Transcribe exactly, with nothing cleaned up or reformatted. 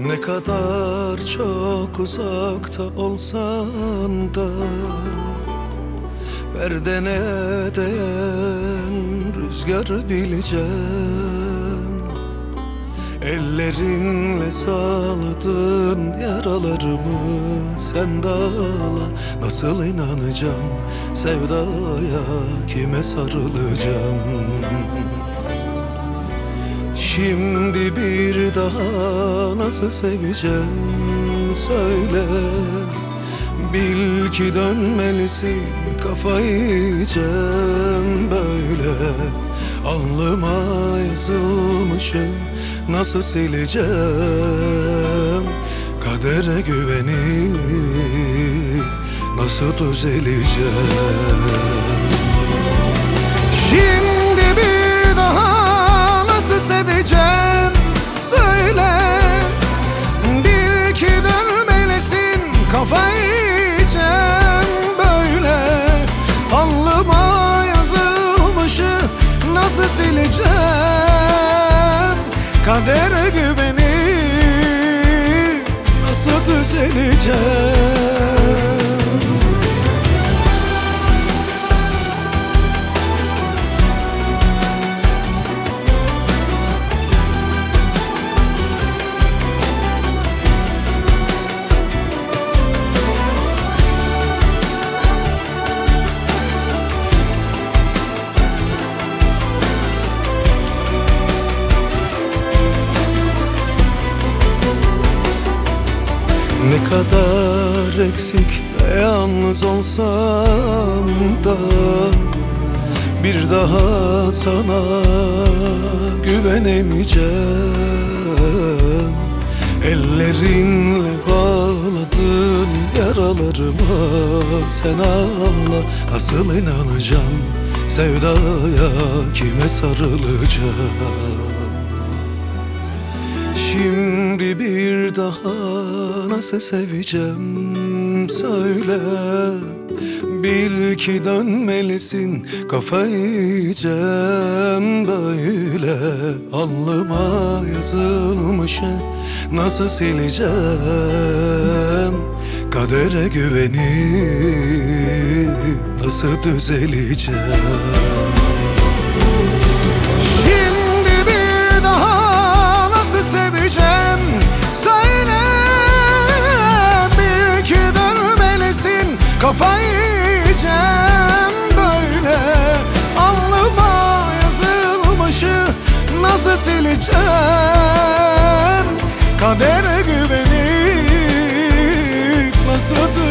Ne kadar çok uzakta olsan da perdene değen rüzgar bileceğim. Ellerinle sağladın yaralarımı sen dağla. Nasıl inanacağım sevdaya, kime sarılacağım? Şimdi bir daha nasıl seveceğim söyle. Bil ki dönmelisin, kafayı yiyeceğim böyle. Alnıma yazılmışı nasıl sileceğim? Kadere güvenip nasıl düzeleceğim? Şimdi bir daha nasıl seveceğim söyle. Bil ki dönmelisin, kafayı yiyeceğim böyle. Alnıma yazılmışı nasıl sileceğim? Kadere güvenip nasıl düzeleceğim? Ne kadar eksik ve yalnız olsam da bir daha sana güvenemeyeceğim. Ellerinle bağladın yaralarıma sen ağla. Nasıl inanacağım sevdaya, kime sarılacağım? Şimdi bir daha nasıl seveceğim söyle. Bil ki dönmelisin, kafayı yiyeceğim böyle. Alnıma yazılmışı nasıl sileceğim? Kadere güvenip nasıl düzeleceğim? Seveceğim söyle. Bil ki dönmelisin, kafayı yiyeceğim böyle. Alnıma yazılmışı nasıl sileceğim? Kadere güvenip nasıl